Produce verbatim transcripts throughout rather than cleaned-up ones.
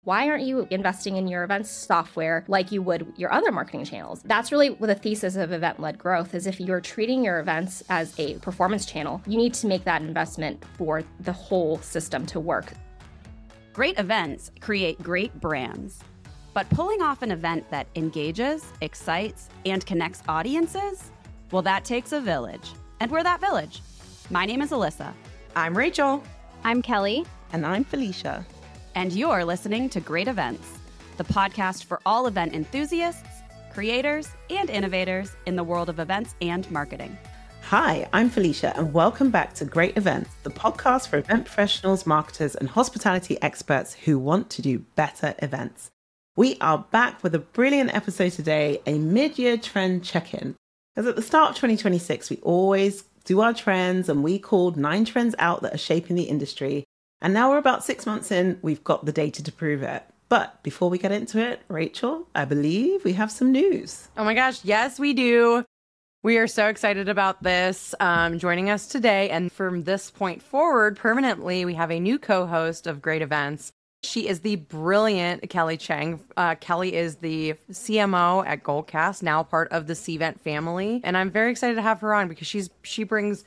Why aren't you investing in your events software like you would your other marketing channels? That's really what the thesis of event-led growth is. If you're treating your events as a performance channel, you need to make that investment for the whole system to work. Great events create great brands. But pulling off an event that engages, excites, and connects audiences, well, that takes a village. And we're that village. My name is Alyssa. I'm Rachel. I'm Kelly. And I'm Felicia. And you're listening to Great Events, the podcast for all event enthusiasts, creators, and innovators in the world of events and marketing. Hi, I'm Felicia, and welcome back to Great Events, the podcast for event professionals, marketers, and hospitality experts who want to do better events. We are back with a brilliant episode today, a mid-year trend check-in. Because at the start of twenty twenty-six, we always do our trends, and we called nine trends out that are shaping the industry. And now we're about six months in, we've got the data to prove it. But before we get into it, Rachel, I believe we have some news. Oh my gosh, yes, we do. We are so excited about this. Um, joining us today, and from this point forward, permanently, we have a new co-host of Great Events. She is the brilliant Kelly Cheng. Uh, Kelly is the C M O at Goldcast, now part of the Cvent family. And I'm very excited to have her on because she's she brings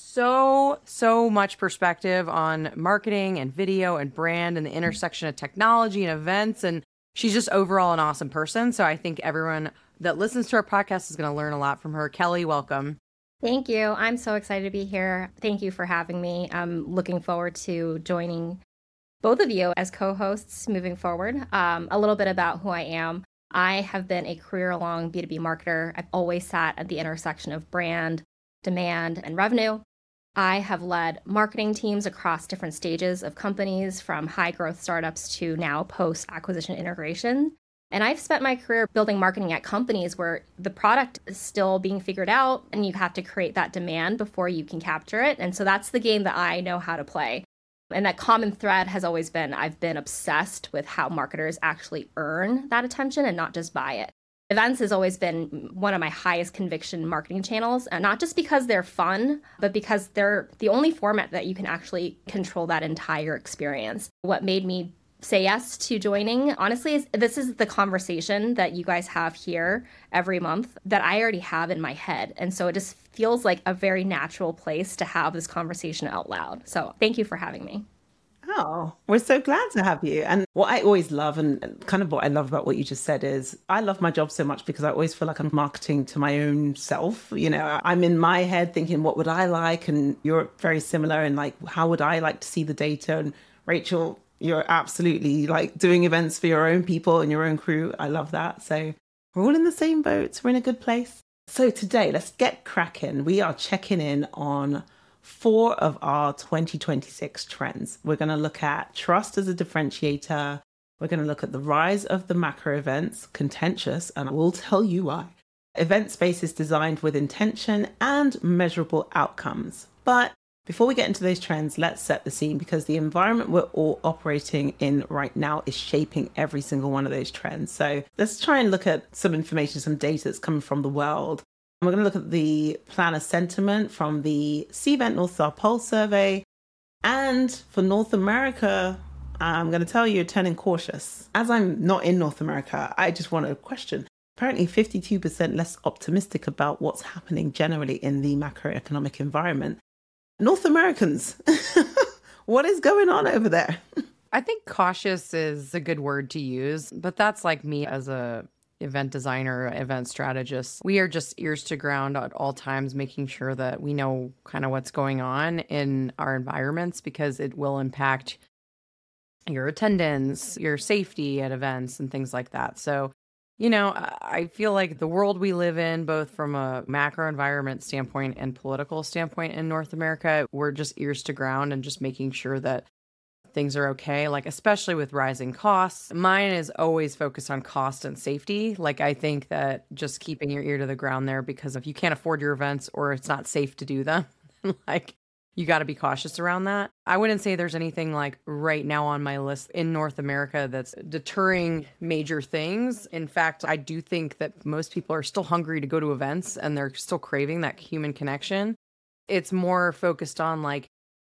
so, so much perspective on marketing and video and brand and the intersection of technology and events. And she's just overall an awesome person. So I think everyone that listens to our podcast is going to learn a lot from her. Kelly, welcome. Thank you. I'm so excited to be here. Thank you for having me. I'm looking forward to joining both of you as co-hosts moving forward. Um, a little bit about who I am. I have been a career-long B two B marketer. I've always sat at the intersection of brand, demand, and revenue. I have led marketing teams across different stages of companies, from high-growth startups to now post-acquisition integration. And I've spent my career building marketing at companies where the product is still being figured out, and you have to create that demand before you can capture it. And so that's the game that I know how to play. And that common thread has always been I've been obsessed with how marketers actually earn that attention and not just buy it. Events has always been one of my highest conviction marketing channels, and not just because they're fun, but because they're the only format that you can actually control that entire experience. What made me say yes to joining, honestly, is this is the conversation that you guys have here every month that I already have in my head. And so it just feels like a very natural place to have this conversation out loud. So thank you for having me. Oh, we're so glad to have you. And what I always love, and kind of what I love about what you just said, is I love my job so much because I always feel like I'm marketing to my own self. You know, I'm in my head thinking, what would I like? And you're very similar. And like, how would I like to see the data? And Rachel, you're absolutely like doing events for your own people and your own crew. I love that. So we're all in the same boat. We're in a good place. So today, let's get cracking. We are checking in on four of our twenty twenty-six trends. We're going to look at trust as a differentiator. We're going to look at the rise of the macro events, contentious, and I will tell you why. Event spaces designed with intention and measurable outcomes. But before we get into those trends, let's set the scene, because the environment we're all operating in right now is shaping every single one of those trends. So let's try and look at some information, some data that's coming from the world. And we're going to look at the planner sentiment from the Cvent North Star Pulse survey. And for North America, I'm going to tell you, turning cautious. As I'm not in North America, I just want to question. Apparently fifty-two percent less optimistic about what's happening generally in the macroeconomic environment. North Americans, what is going on over there? I think cautious is a good word to use, but that's like me as a event designer, event strategist. We are just ears to ground at all times, making sure that we know kind of what's going on in our environments, because it will impact your attendance, your safety at events, and things like that. So, you know, I feel like the world we live in, both from a macro environment standpoint and political standpoint in North America, we're just ears to ground and just making sure that things are okay, like especially with rising costs. Mine is always focused on cost and safety. Like, I think that just keeping your ear to the ground there, because if you can't afford your events or it's not safe to do them, like, you got to be cautious around that. I wouldn't say there's anything like right now on my list in North America that's deterring major things. In fact, I do think that most people are still hungry to go to events and they're still craving that human connection. It's more focused on like,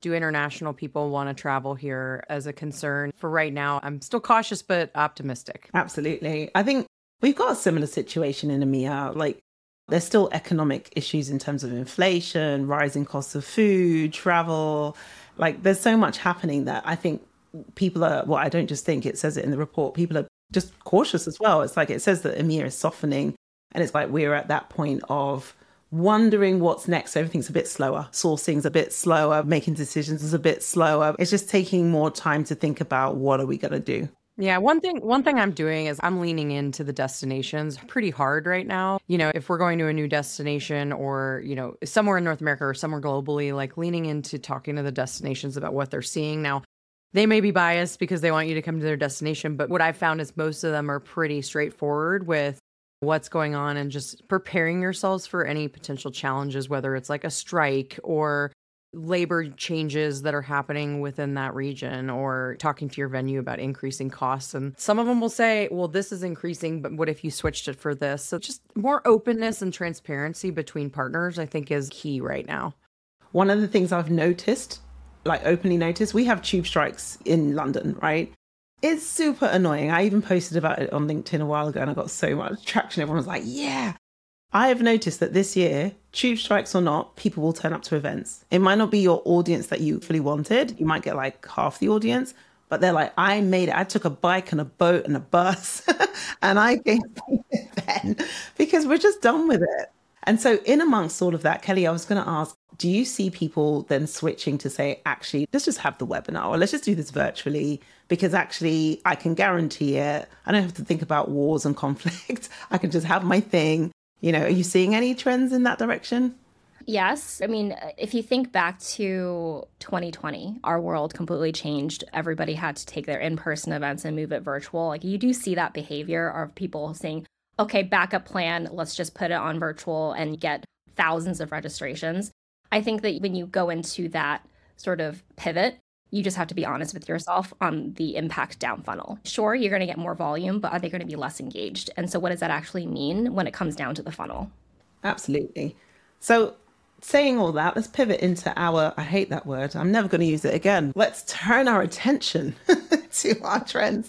Do international people want to travel here as a concern? For right now, I'm still cautious, but optimistic. Absolutely. I think we've got a similar situation in EMEA. Like, there's still economic issues in terms of inflation, rising costs of food, travel. Like, there's so much happening that I think people are, well, I don't just think, it says it in the report, people are just cautious as well. It's like, it says that EMEA is softening, and it's like we're at that point of wondering what's next. Everything's a bit slower. Sourcing's a bit slower. Making decisions is a bit slower. It's just taking more time to think about what are we going to do. Yeah, one thing one thing I'm doing is I'm leaning into the destinations pretty hard right now. You know, if we're going to a new destination or, you know, somewhere in North America or somewhere globally, like leaning into talking to the destinations about what they're seeing. Now, they may be biased because they want you to come to their destination, but what I've found is most of them are pretty straightforward with what's going on and just preparing yourselves for any potential challenges, whether it's like a strike or labor changes that are happening within that region, or talking to your venue about increasing costs. And some of them will say, well, this is increasing, but what if you switched it for this? So just more openness and transparency between partners, I think, is key right now. One of the things I've noticed, like openly noticed, we have tube strikes in London, right? It's super annoying. I even posted about it on LinkedIn a while ago and I got so much traction. Everyone was like, yeah. I have noticed that this year, tube strikes or not, people will turn up to events. It might not be your audience that you fully wanted. You might get like half the audience, but they're like, I made it. I took a bike and a boat and a bus and I came to the event because we're just done with it. And so in amongst all of that, Kelly, I was going to ask, do you see people then switching to say, actually, let's just have the webinar or let's just do this virtually? Because actually, I can guarantee it. I don't have to think about wars and conflict. I can just have my thing. You know, are you seeing any trends in that direction? Yes. I mean, if you think back to twenty twenty, our world completely changed. Everybody had to take their in-person events and move it virtual. Like, you do see that behavior of people saying, okay, backup plan, let's just put it on virtual and get thousands of registrations. I think that when you go into that sort of pivot, you just have to be honest with yourself on the impact down funnel. Sure, you're going to get more volume, but are they going to be less engaged? And so what does that actually mean when it comes down to the funnel? Absolutely. So saying all that, let's pivot into our, I hate that word, I'm never going to use it again. Let's turn our attention to our trends.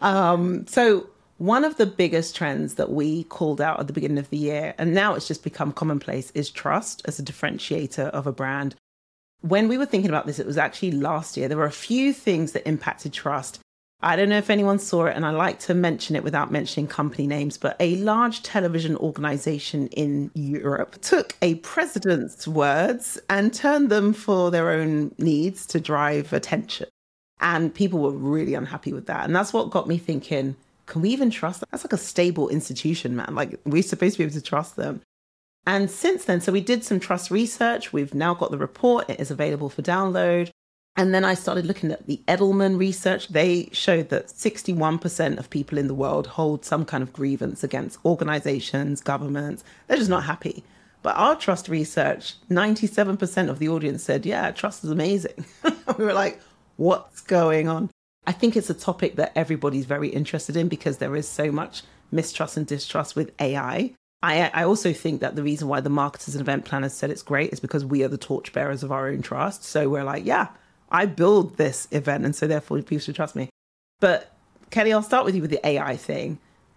Um, so one of the biggest trends that we called out at the beginning of the year, and now it's just become commonplace, is trust as a differentiator of a brand. When we were thinking about this, it was actually last year. There were a few things that impacted trust. I don't know if anyone saw it, and I like to mention it without mentioning company names, but a large television organization in Europe took a president's words and turned them for their own needs to drive attention. And people were really unhappy with that. And that's what got me thinking, can we even trust them? That's like a stable institution, man. Like, we're supposed to be able to trust them. And since then, so we did some trust research. We've now got the report. It is available for download. And then I started looking at the Edelman research. They showed that sixty-one percent of people in the world hold some kind of grievance against organizations, governments. They're just not happy. But our trust research, ninety-seven percent of the audience said, yeah, trust is amazing. We were like, what's going on? I think it's a topic that everybody's very interested in because there is so much mistrust and distrust with A I. I, I also think that the reason why the marketers and event planners said it's great is because we are the torchbearers of our own trust. So we're like, yeah, I build this event, and so therefore people should trust me. But Kelly, I'll start with you with the A I thing.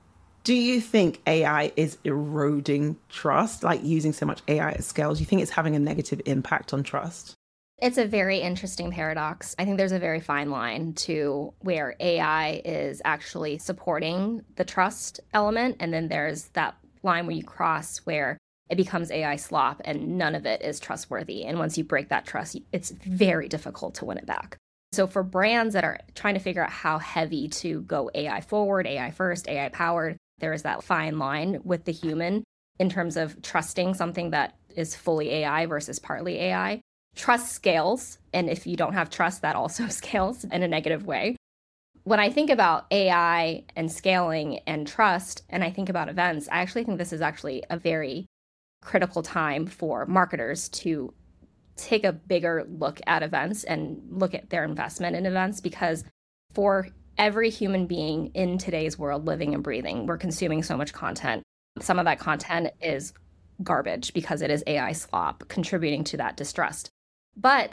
Do you think A I is eroding trust, like using so much A I at scale? Do you think it's having a negative impact on trust? It's a very interesting paradox. I think there's a very fine line to where A I is actually supporting the trust element, and then there's that line where you cross where it becomes A I slop and none of it is trustworthy. And once you break that trust, it's very difficult to win it back. So for brands that are trying to figure out how heavy to go A I forward, A I first, A I powered, there is that fine line with the human in terms of trusting something that is fully A I versus partly A I. Trust scales. And if you don't have trust, that also scales in a negative way. When I think about A I and scaling and trust, and I think about events, I actually think this is actually a very critical time for marketers to take a bigger look at events and look at their investment in events, because for every human being in today's world living and breathing, we're consuming so much content. Some of that content is garbage because it is A I slop contributing to that distrust. But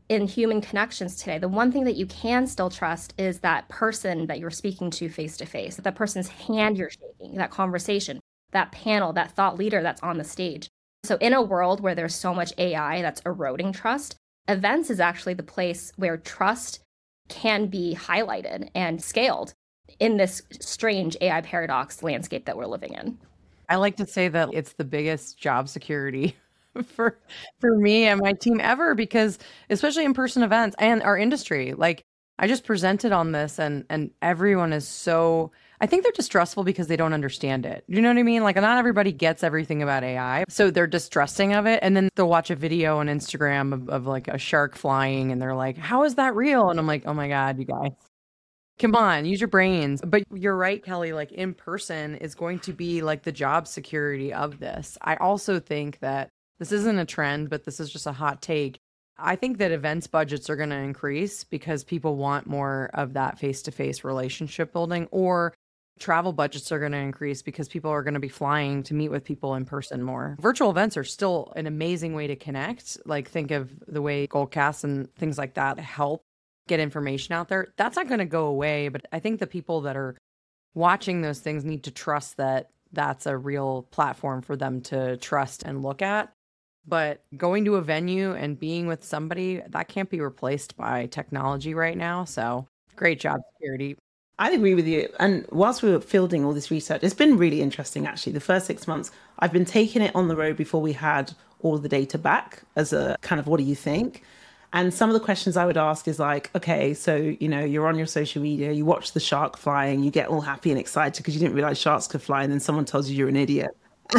in human connections today, the one thing that you can still trust is that person that you're speaking to face to face, that person's hand you're shaking, that conversation, that panel, that thought leader that's on the stage. So in a world where there's so much A I that's eroding trust, events is actually the place where trust can be highlighted and scaled in this strange A I paradox landscape that we're living in. I like to say that it's the biggest job security for for me and my team ever, because especially in-person events and our industry, like I just presented on this and and everyone is so, I think they're distrustful because they don't understand it. You know what I mean? Like not everybody gets everything about A I. So they're distrusting of it. And then they'll watch a video on Instagram of, of like a shark flying and they're like, how is that real? And I'm like, oh my God, you guys. Come on, use your brains. But you're right, Kelly, like in person is going to be like the job security of this. I also think that this isn't a trend, but this is just a hot take. I think that events budgets are going to increase because people want more of that face-to-face relationship building, or travel budgets are going to increase because people are going to be flying to meet with people in person more. Virtual events are still an amazing way to connect. Like think of the way Goldcast and things like that help get information out there. That's not going to go away, but I think the people that are watching those things need to trust that that's a real platform for them to trust and look at. But going to a venue and being with somebody, that can't be replaced by technology right now. So great job, security. I agree with you. And whilst we were fielding all this research, it's been really interesting, actually. The first six months, I've been taking it on the road before we had all of the data back as a kind of, what do you think? And some of the questions I would ask is like, okay, so, you know, you're on your social media, you watch the shark flying, you get all happy and excited because you didn't realize sharks could fly. And then someone tells you you're an idiot.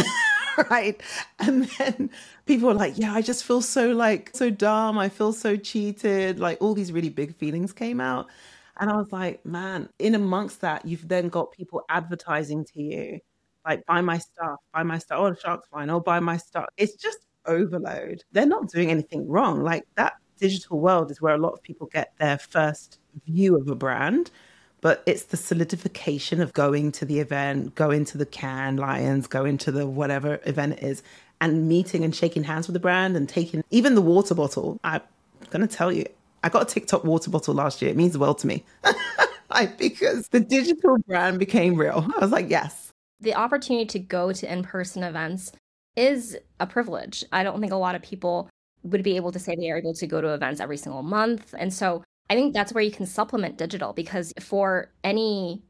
Right. And then people are like, yeah, I just feel so like so dumb. I feel so cheated. Like all these really big feelings came out. And I was like, man, in amongst that, you've then got people advertising to you, like, buy my stuff, buy my stuff. Oh, the shark's fine. Oh, buy my stuff. It's just overload. They're not doing anything wrong. Like that digital world is where a lot of people get their first view of a brand. But it's the solidification of going to the event, going to the Cannes Lions, going to the whatever event it is, and meeting and shaking hands with the brand and taking even the water bottle. I'm going to tell you, I got a TikTok water bottle last year. It means the world to me. Like, because the digital brand became real. I was like, yes. The opportunity to go to in-person events is a privilege. I don't think a lot of people would be able to say they are able to go to events every single month. And so I think that's where you can supplement digital, because for any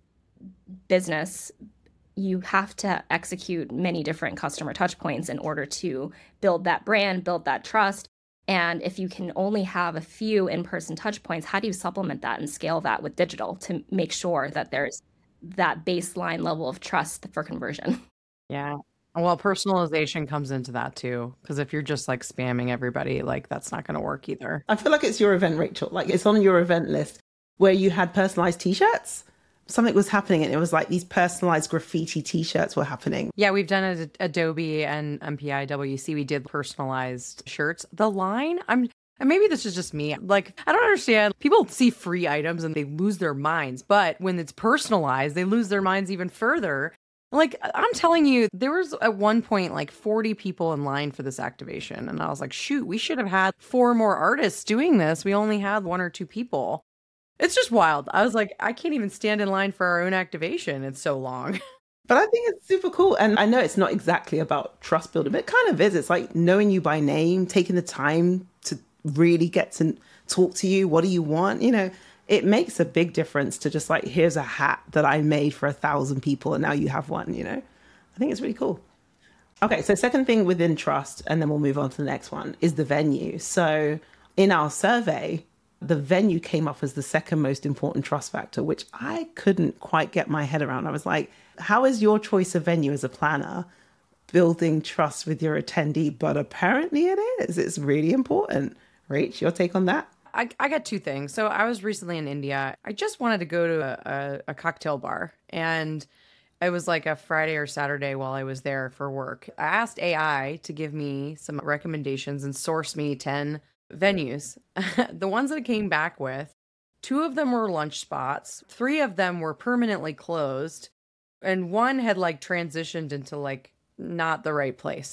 business, you have to execute many different customer touch points in order to build that brand, build that trust. And if you can only have a few in-person touch points, how do you supplement that and scale that with digital to make sure that there's that baseline level of trust for conversion? Yeah. Well, personalization comes into that too, because if you're just like spamming everybody, like that's not going to work either. I feel like it's your event, Rachel. Like it's on your event list where you had personalized t-shirts. Something was happening and it was like these personalized graffiti t-shirts were happening. Yeah, we've done it at Adobe and M P I W C. We did personalized shirts. The line, I'm, and maybe this is just me. Like, I don't understand. People see free items and they lose their minds. But when it's personalized, they lose their minds even further. Like, I'm telling you, there was at one point like forty people in line for this activation. And I was like, shoot, we should have had four more artists doing this. We only had one or two people. It's just wild. I was like, I can't even stand in line for our own activation. It's so long. But I think it's super cool. And I know it's not exactly about trust building, but it kind of is. It's like knowing you by name, taking the time to really get to talk to you. What do you want? You know, it makes a big difference to just like, here's a hat that I made for a thousand people and now you have one, you know? I think it's really cool. Okay, so second thing within trust, and then we'll move on to the next one, is the venue. So in our survey, the venue came up as the second most important trust factor, which I couldn't quite get my head around. I was like, how is your choice of venue as a planner building trust with your attendee? But apparently it is. It's really important. Rach, your take on that? I, I got two things. So I was recently in India. I just wanted to go to a, a, a cocktail bar. And it was like a Friday or Saturday while I was there for work. I asked A I to give me some recommendations and source me ten venues. The ones that it came back with, two of them were lunch spots. Three of them were permanently closed. And one had like transitioned into like not the right place. So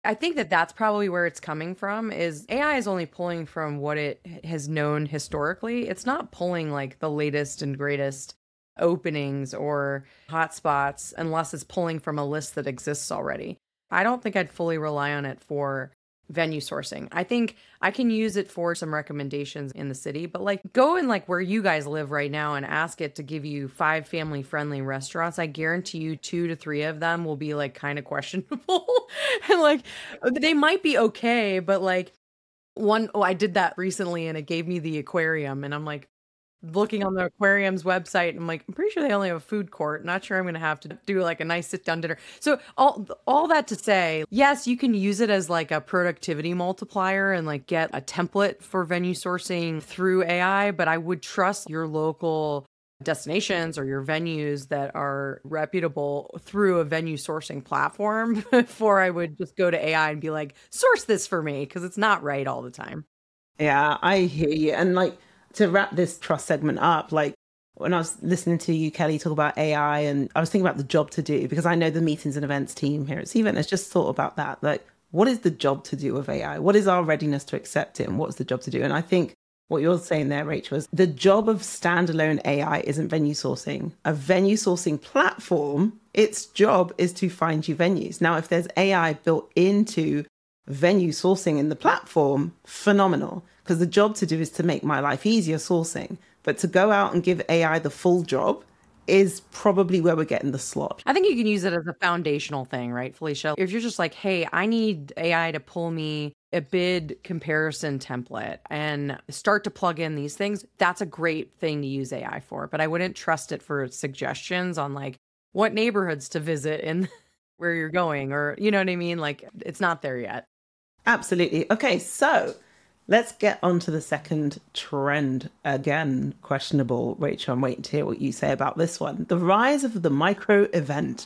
I think that that's probably where it's coming from is A I is only pulling from what it has known historically. It's not pulling like the latest and greatest openings or hotspots unless it's pulling from a list that exists already. I don't think I'd fully rely on it for venue sourcing. I think I can use it for some recommendations in the city, but like go in like where you guys live right now and ask it to give you five family friendly restaurants. I guarantee you two to three of them will be like kind of questionable. And like they might be okay, but like one, oh, I did that recently and it gave me the aquarium and I'm like, looking on the aquarium's website, I'm like, I'm pretty sure they only have a food court. Not sure I'm going to have to do like a nice sit down dinner. So all all that to say, yes, you can use it as like a productivity multiplier and like get a template for venue sourcing through A I, but I would trust your local destinations or your venues that are reputable through a venue sourcing platform before I would just go to A I and be like, source this for me, because it's not right all the time. Yeah, I hear you. And like, to wrap this trust segment up, like when I was listening to you, Kelly, talk about A I, and I was thinking about the job to do, because I know the meetings and events team here at Cvent has just thought about that. Like, what is the job to do with A I? What is our readiness to accept it? And what's the job to do? And I think what you're saying there, Rachel, is the job of standalone A I isn't venue sourcing. A venue sourcing platform, its job is to find you venues. Now, if there's A I built into venue sourcing in the platform, phenomenal. Because the job to do is to make my life easier sourcing. But to go out and give A I the full job is probably where we're getting the slop. I think you can use it as a foundational thing, right, Felicia? If you're just like, hey, I need A I to pull me a bid comparison template and start to plug in these things, that's a great thing to use A I for. But I wouldn't trust it for suggestions on like what neighborhoods to visit and where you're going, or you know what I mean? Like, it's not there yet. Absolutely. Okay, so let's get on to the second trend. Again, questionable. Rachel, I'm waiting to hear what you say about this one. The rise of the micro event.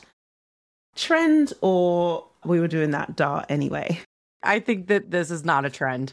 Trend, or we were doing that dart anyway? I think that this is not a trend.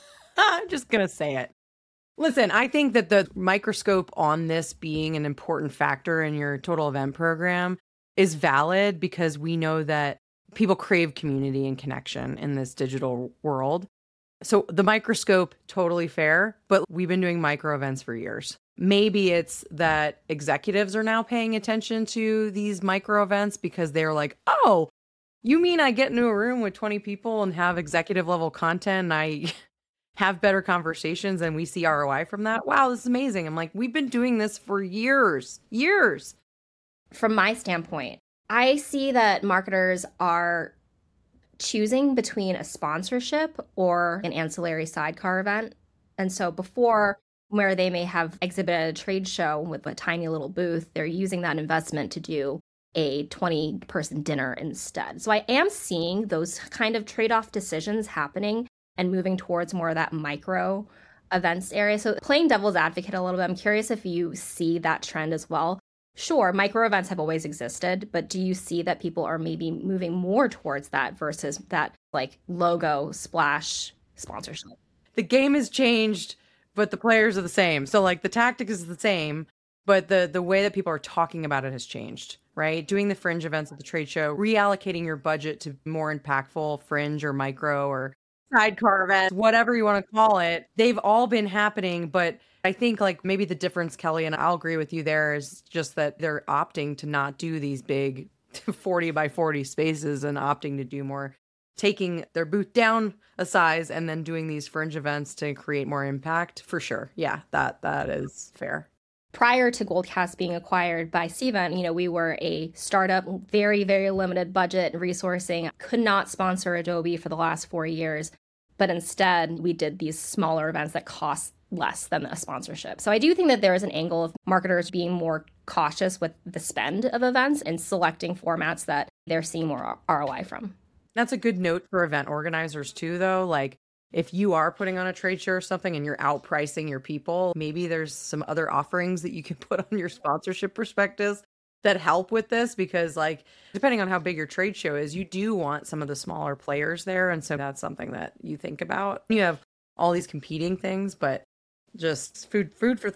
I'm just going to say it. Listen, I think that the microscope on this being an important factor in your total event program is valid, because we know that people crave community and connection in this digital world. So the microscope, totally fair, but we've been doing micro events for years. Maybe it's that executives are now paying attention to these micro events because they're like, oh, you mean I get into a room with twenty people and have executive level content and I have better conversations and we see R O I from that? Wow, this is amazing. I'm like, we've been doing this for years, years. From my standpoint, I see that marketers are choosing between a sponsorship or an ancillary sidecar event. And so before, where they may have exhibited at a trade show with a tiny little booth, they're using that investment to do a twenty person dinner instead. So I am seeing those kind of trade-off decisions happening and moving towards more of that micro events area. So playing devil's advocate a little bit, I'm curious if you see that trend as well. Sure, micro events have always existed, but do you see that people are maybe moving more towards that versus that like logo splash sponsorship? The game has changed, but the players are the same. So like the tactic is the same, but the the way that people are talking about it has changed, right? Doing the fringe events at the trade show, reallocating your budget to more impactful fringe or micro or sidecar events, whatever you want to call it. They've all been happening, but I think like maybe the difference, Kelly, and I'll agree with you there, is just that they're opting to not do these big forty by forty spaces and opting to do more, taking their booth down a size and then doing these fringe events to create more impact, for sure. Yeah, that that is fair. Prior to Goldcast being acquired by Cvent, you know, we were a startup, very, very limited budget resourcing, could not sponsor Adobe for the last four years. But instead, we did these smaller events that cost less than a sponsorship. So I do think that there is an angle of marketers being more cautious with the spend of events and selecting formats that they're seeing more R O I from. That's a good note for event organizers too, though. Like if you are putting on a trade show or something and you're outpricing your people, maybe there's some other offerings that you can put on your sponsorship prospectus that help with this, because like depending on how big your trade show is, you do want some of the smaller players there. And so that's something that you think about. You have all these competing things, but just food food for thought.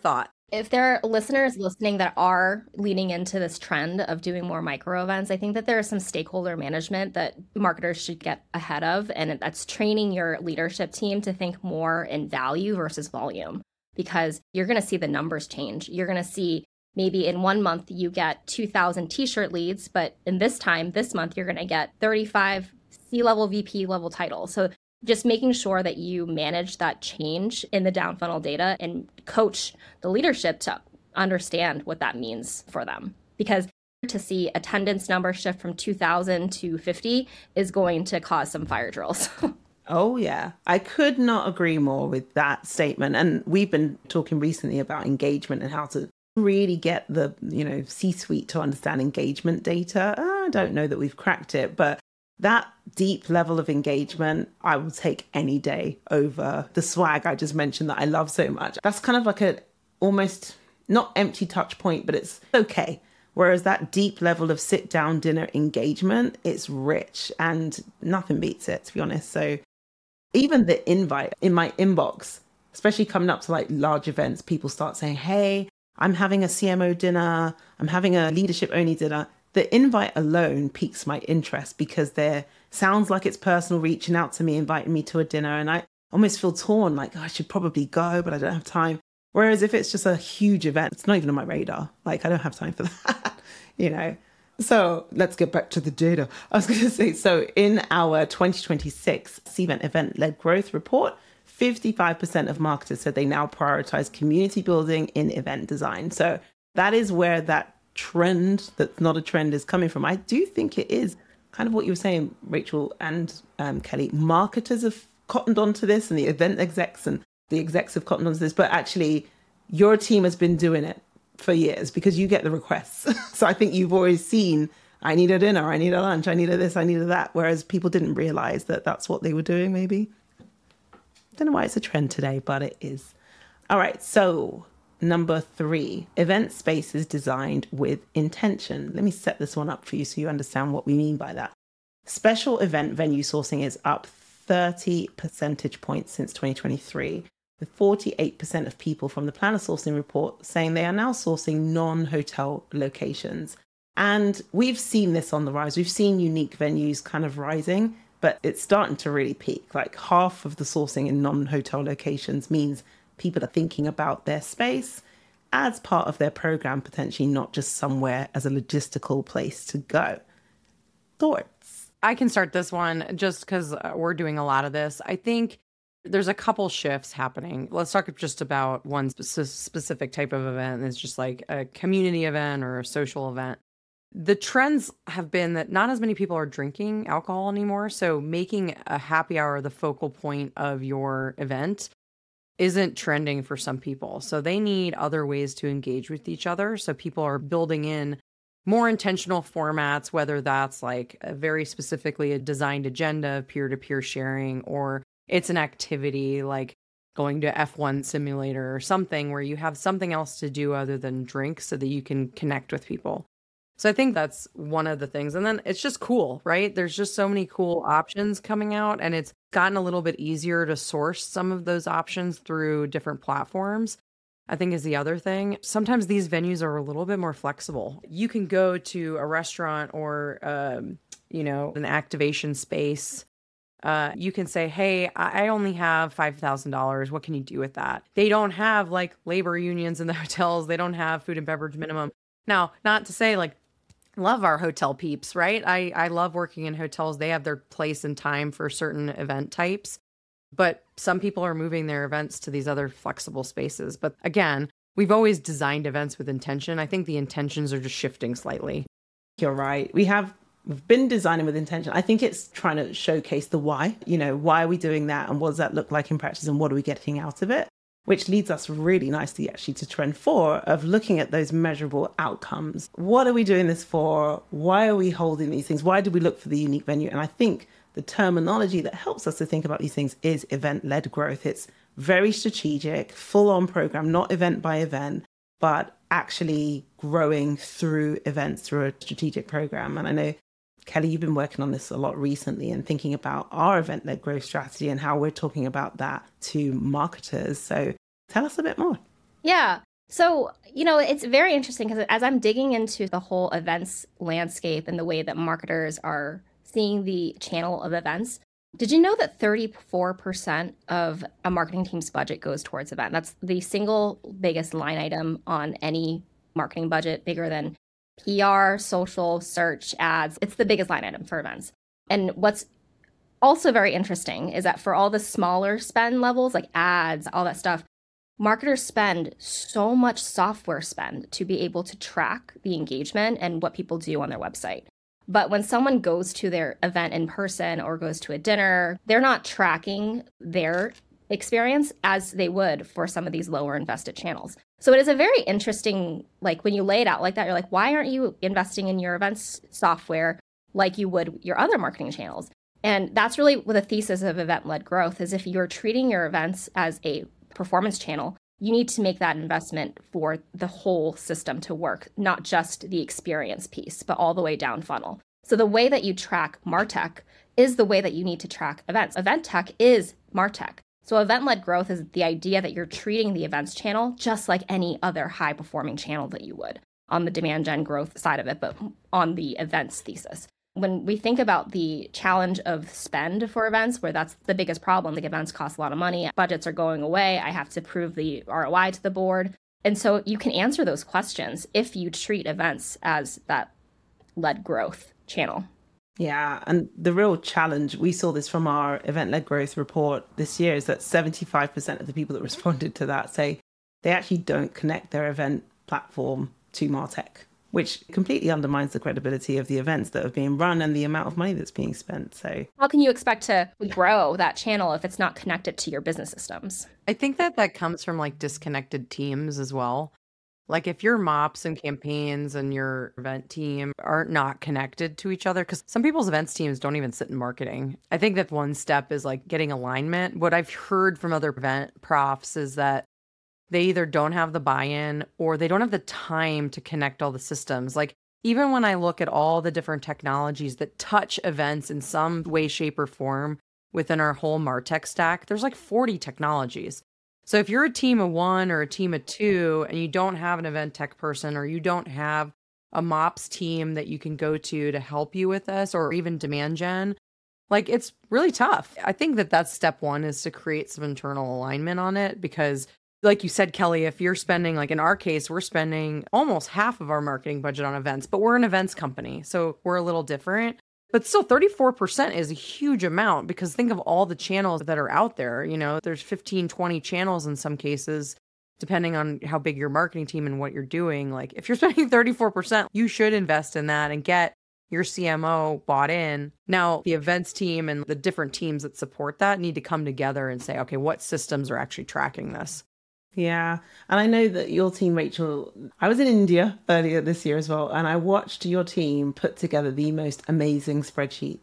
If there are listeners listening that are leaning into this trend of doing more micro events, I think that there is some stakeholder management that marketers should get ahead of. And that's training your leadership team to think more in value versus volume, because you're going to see the numbers change. You're going to see maybe in one month you get two thousand t-shirt leads, but in this time, this month, you're going to get thirty-five C-level V P level titles. So just making sure that you manage that change in the down funnel data and coach the leadership to understand what that means for them. Because to see attendance number shift from two thousand to fifty is going to cause some fire drills. Oh, yeah. I could not agree more with that statement. And we've been talking recently about engagement and how to really get the, you know, C-suite to understand engagement data. I don't know that we've cracked it, but that deep level of engagement, I will take any day over the swag I just mentioned that I love so much. That's kind of like a almost not empty touch point, but it's okay. Whereas that deep level of sit down dinner engagement, it's rich and nothing beats it, to be honest. So even the invite in my inbox, especially coming up to like large events, people start saying, hey, I'm having a C M O dinner, I'm having a leadership only dinner. The invite alone piques my interest because there sounds like it's personal, reaching out to me, inviting me to a dinner. And I almost feel torn, like, oh, I should probably go, but I don't have time. Whereas if it's just a huge event, it's not even on my radar. Like, I don't have time for that, you know? So let's get back to the data. I was going to say, so in our twenty twenty-six Cvent event-led growth report, fifty-five percent of marketers said they now prioritize community building in event design. So that is where that trend that's not a trend is coming from. I do think it is kind of what you were saying, Rachel and um, Kelly. Marketers have cottoned onto this, and the event execs and the execs have cottoned onto this, but actually your team has been doing it for years because you get the requests. So I think you've always seen, I need a dinner, I need a lunch, I need a this, I need a that, whereas people didn't realize that that's what they were doing maybe. Don't know why it's a trend today, but it is. All right, so number three, event spaces designed with intention. Let me set this one up for you so you understand what we mean by that. Special event venue sourcing is up thirty percentage points since twenty twenty-three, with forty-eight percent of people from the Planner Sourcing Report saying they are now sourcing non-hotel locations. And we've seen this on the rise. We've seen unique venues kind of rising, but it's starting to really peak. Like half of the sourcing in non-hotel locations means people are thinking about their space as part of their program, potentially not just somewhere as a logistical place to go. Thoughts? I can start this one just because we're doing a lot of this. I think there's a couple shifts happening. Let's talk just about one spe- specific type of event. It's just like a community event or a social event. The trends have been that not as many people are drinking alcohol anymore. So making a happy hour the focal point of your event isn't trending for some people. So they need other ways to engage with each other. So people are building in more intentional formats, whether that's like a very specifically a designed agenda, peer-to-peer sharing, or it's an activity like going to F one simulator or something where you have something else to do other than drink so that you can connect with people. So I think that's one of the things. And then it's just cool, right? There's just so many cool options coming out, and it's gotten a little bit easier to source some of those options through different platforms, I think is the other thing. Sometimes these venues are a little bit more flexible. You can go to a restaurant or, um, you know, an activation space. Uh, you can say, hey, I only have five thousand dollars. What can you do with that? They don't have like labor unions in the hotels. They don't have food and beverage minimum. Now, not to say like, love our hotel peeps, right? I, I love working in hotels. They have their place and time for certain event types, but some people are moving their events to these other flexible spaces. But again, we've always designed events with intention. I think the intentions are just shifting slightly. You're right. We have we've been designing with intention. I think it's trying to showcase the why, you know, why are we doing that? And what does that look like in practice? And what are we getting out of it? Which leads us really nicely actually to trend four of looking at those measurable outcomes. What are we doing this for? Why are we holding these things? Why do we look for the unique venue? And I think the terminology that helps us to think about these things is event-led growth. It's very strategic, full-on program, not event by event, but actually growing through events through a strategic program. And I know, Kelly, you've been working on this a lot recently and thinking about our event-led growth strategy and how we're talking about that to marketers. So tell us a bit more. Yeah. So, you know, it's very interesting because as I'm digging into the whole events landscape and the way that marketers are seeing the channel of events, did you know that thirty-four percent of a marketing team's budget goes towards event? That's the single biggest line item on any marketing budget, bigger than P R, social, search, ads. It's the biggest line item for events. And what's also very interesting is that for all the smaller spend levels, like ads, all that stuff, marketers spend so much software spend to be able to track the engagement and what people do on their website. But when someone goes to their event in person or goes to a dinner, they're not tracking their experience as they would for some of these lower invested channels. So it is a very interesting, like when you lay it out like that, you're like, why aren't you investing in your events software like you would your other marketing channels? And that's really what the thesis of event-led growth is. If you're treating your events as a performance channel, you need to make that investment for the whole system to work, not just the experience piece, but all the way down funnel. So the way that you track MarTech is the way that you need to track events. Event tech is MarTech. So event-led growth is the idea that you're treating the events channel just like any other high-performing channel that you would on the demand gen growth side of it, but on the events thesis. When we think about the challenge of spend for events, where that's the biggest problem, like events cost a lot of money, budgets are going away, I have to prove the R O I to the board. And so you can answer those questions if you treat events as that led growth channel. Yeah, and the real challenge, we saw this from our event-led growth report this year, is that seventy-five percent of the people that responded to that say they actually don't connect their event platform to MarTech, which completely undermines the credibility of the events that are being run and the amount of money that's being spent. So how can you expect to grow that channel if it's not connected to your business systems? I think that that comes from like disconnected teams as well. Like if your mops and campaigns and your event team are not connected to each other, because some people's events teams don't even sit in marketing. I think that one step is like getting alignment. What I've heard from other event profs is that they either don't have the buy-in or they don't have the time to connect all the systems. Like even when I look at all the different technologies that touch events in some way, shape, or form within our whole MarTech stack, there's like forty technologies. So if you're a team of one or a team of two and you don't have an event tech person or you don't have a MOPS team that you can go to to help you with this or even demand gen, like it's really tough. I think that that's step one, is to create some internal alignment on it, because like you said, Kelly, if you're spending, like in our case, we're spending almost half of our marketing budget on events, but we're an events company, so we're a little different. But still, thirty-four percent is a huge amount, because think of all the channels that are out there. You know, there's fifteen, twenty channels in some cases, depending on how big your marketing team and what you're doing. Like if you're spending thirty-four percent, you should invest in that and get your C M O bought in. Now, the events team and the different teams that support that need to come together and say, okay, what systems are actually tracking this? Yeah. And I know that your team, Rachel, I was in India earlier this year as well, and I watched your team put together the most amazing spreadsheets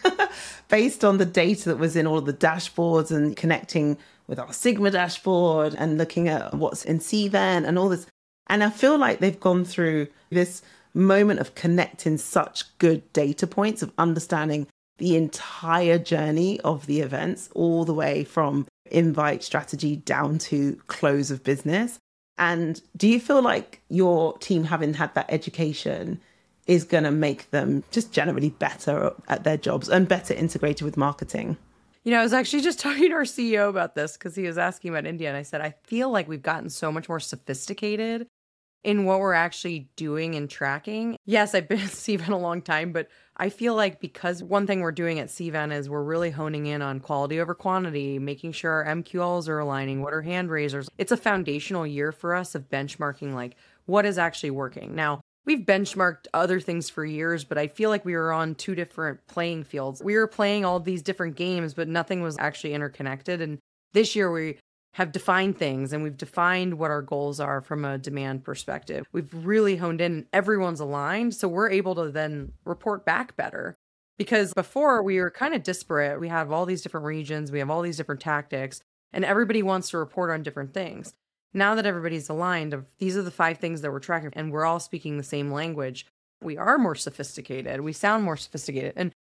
based on the data that was in all of the dashboards and connecting with our Sigma dashboard and looking at what's in C V N and all this. And I feel like they've gone through this moment of connecting such good data points, of understanding the entire journey of the events, all the way from invite strategy down to close of business. And do you feel like your team, having had that education, is going to make them just generally better at their jobs and better integrated with marketing? You know, I was actually just talking to our C E O about this, because he was asking about India. And I said, I feel like we've gotten so much more sophisticated in what we're actually doing and tracking. Yes, I've been at C V N a long time, but I feel like because one thing we're doing at C V N is we're really honing in on quality over quantity, making sure our M Q Ls are aligning, what are hand raisers. It's a foundational year for us of benchmarking, like what is actually working. Now, we've benchmarked other things for years, but I feel like we were on two different playing fields. We were playing all these different games, but nothing was actually interconnected. And this year we have defined things, and we've defined what our goals are from a demand perspective. We've really honed in, and everyone's aligned. So we're able to then report back better, because before we were kind of disparate. We have all these different regions, we have all these different tactics, and everybody wants to report on different things. Now that everybody's aligned, of these are the five things that we're tracking, and we're all speaking the same language, we are more sophisticated. We sound more sophisticated. And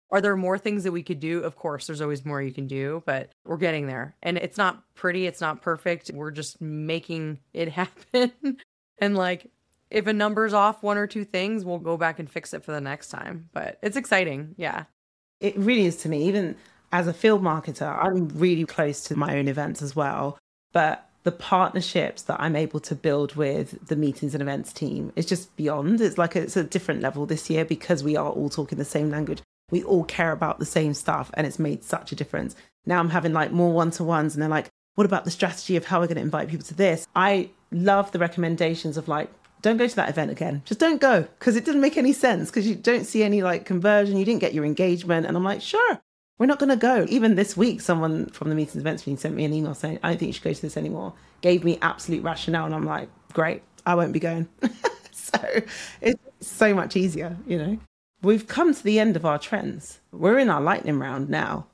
Are there more things that we could do? Of course, there's always more you can do, but we're getting there. And it's not pretty. It's not perfect. We're just making it happen. And like, if a number's off one or two things, we'll go back and fix it for the next time. But it's exciting. Yeah. It really is to me. Even as a field marketer, I'm really close to my own events as well. But the partnerships that I'm able to build with the meetings and events team is just beyond. It's like a, it's a different level this year because we are all talking the same language. We all care about the same stuff, and it's made such a difference. Now I'm having like more one-to-ones, and they're like, what about the strategy of how we're going to invite people to this? I love the recommendations of like, don't go to that event again. Just don't go, because it doesn't make any sense, because you don't see any like conversion. You didn't get your engagement. And I'm like, sure, we're not going to go. Even this week, someone from the meetings events team sent me an email saying, I don't think you should go to this anymore. Gave me absolute rationale. And I'm like, great, I won't be going. So it's so much easier, you know. We've come to the end of our trends. We're in our lightning round now.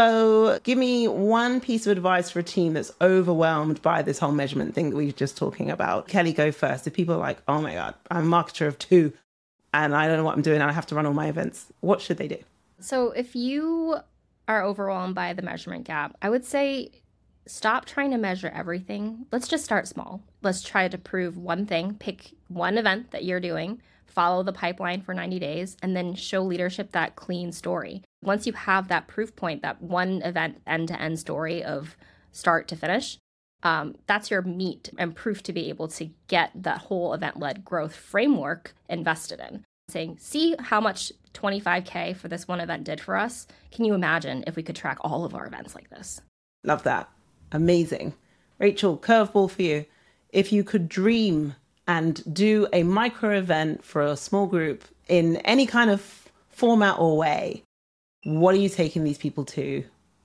So give me one piece of advice for a team that's overwhelmed by this whole measurement thing that we were just talking about. Kelly, go first. If people are like, oh my God, I'm a marketer of two and I don't know what I'm doing and I have to run all my events, what should they do? So if you are overwhelmed by the measurement gap, I would say stop trying to measure everything. Let's just start small. Let's try to prove one thing. Pick one event that you're doing. Follow the pipeline for ninety days, and then show leadership that clean story. Once you have that proof point, that one event end-to-end story of start to finish, um, that's your meat and proof to be able to get that whole event-led growth framework invested in. Saying, see how much twenty-five K for this one event did for us. Can you imagine if we could track all of our events like this? Love that. Amazing. Rachel, curveball for you. If you could dream and do a micro event for a small group in any kind of format or way, what are you taking these people to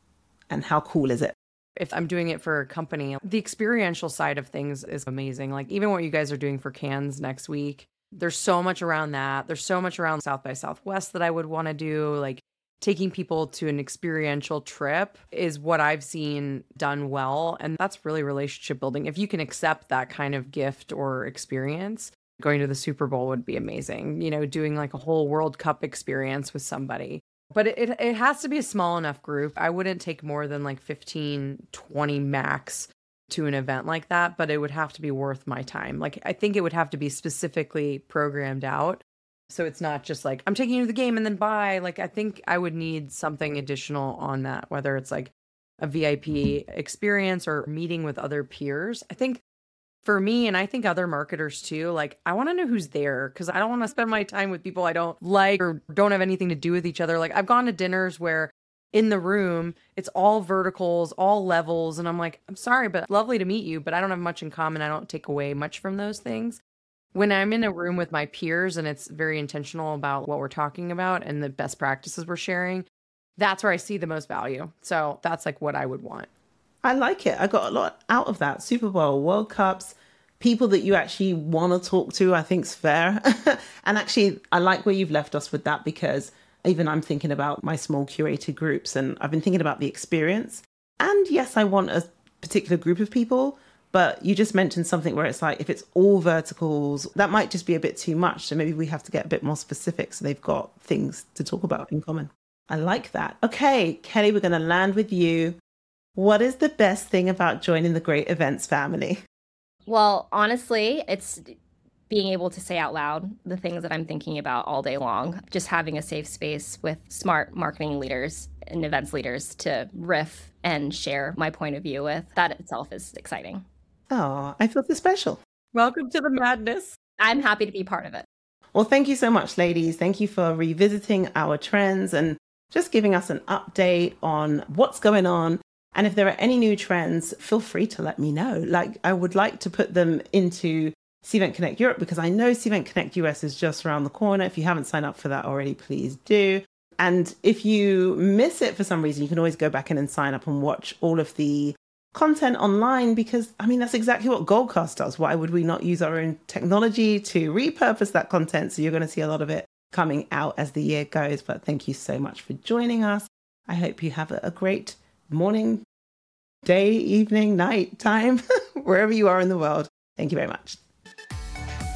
and how cool is it? If I'm doing it for a company, the experiential side of things is amazing. Like even what you guys are doing for Cannes next week, there's so much around that. There's so much around South by Southwest that I would want to do. Like taking people to an experiential trip is what I've seen done well. And that's really relationship building. If you can accept that kind of gift or experience, going to the Super Bowl would be amazing. You know, doing like a whole World Cup experience with somebody. But it, it, it has to be a small enough group. I wouldn't take more than like fifteen, twenty max to an event like that, but it would have to be worth my time. Like, I think it would have to be specifically programmed out. So it's not just like, I'm taking you to the game and then bye. Like, I think I would need something additional on that, whether it's like a V I P experience or meeting with other peers. I think for me, and I think other marketers too, like, I want to know who's there because I don't want to spend my time with people I don't like or don't have anything to do with each other. Like, I've gone to dinners where in the room, it's all verticals, all levels. And I'm like, I'm sorry, but lovely to meet you, but I don't have much in common. I don't take away much from those things. When I'm in a room with my peers and it's very intentional about what we're talking about and the best practices we're sharing, that's where I see the most value. So that's like what I would want. I like it. I got a lot out of that. Super Bowl, World Cups, people that you actually want to talk to, I think is fair. And actually, I like where you've left us with that because even I'm thinking about my small curated groups and I've been thinking about the experience. And yes, I want a particular group of people, but you just mentioned something where it's like, if it's all verticals, that might just be a bit too much. So maybe we have to get a bit more specific so they've got things to talk about in common. I like that. Okay, Kelly, we're going to land with you. What is the best thing about joining the Great Events family? Well, honestly, it's being able to say out loud the things that I'm thinking about all day long. Just having a safe space with smart marketing leaders and events leaders to riff and share my point of view with. That itself is exciting. Oh, I feel so special. Welcome to the madness. I'm happy to be part of it. Well, thank you so much, ladies. Thank you for revisiting our trends and just giving us an update on what's going on. And if there are any new trends, feel free to let me know. Like, I would like to put them into Cvent Connect Europe because I know Cvent Connect U S is just around the corner. If you haven't signed up for that already, please do. And if you miss it for some reason, you can always go back in and sign up and watch all of the content online because, I mean, that's exactly what Goldcast does. Why would we not use our own technology to repurpose that content? So you're going to see a lot of it coming out as the year goes. But thank you so much for joining us. I hope you have a great morning, day, evening, night time, wherever you are in the world. Thank you very much.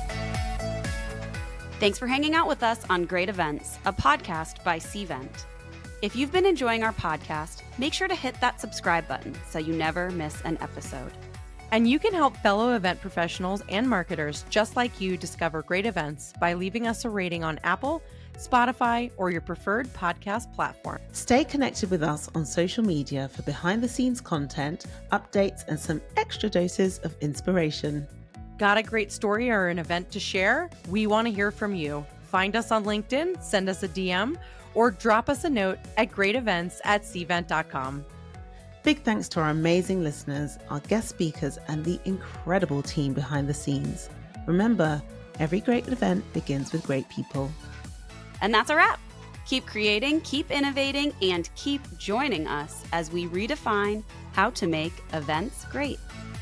Thanks for hanging out with us on Great Events, a podcast by Cvent. If you've been enjoying our podcast, make sure to hit that subscribe button so you never miss an episode. And you can help fellow event professionals and marketers just like you discover great events by leaving us a rating on Apple, Spotify, or your preferred podcast platform. Stay connected with us on social media for behind-the-scenes content, updates, and some extra doses of inspiration. Got a great story or an event to share? We want to hear from you. Find us on LinkedIn, send us a D M, or drop us a note at great events at c vent dot com. Big thanks to our amazing listeners, our guest speakers, and the incredible team behind the scenes. Remember, every great event begins with great people. And that's a wrap. Keep creating, keep innovating, and keep joining us as we redefine how to make events great.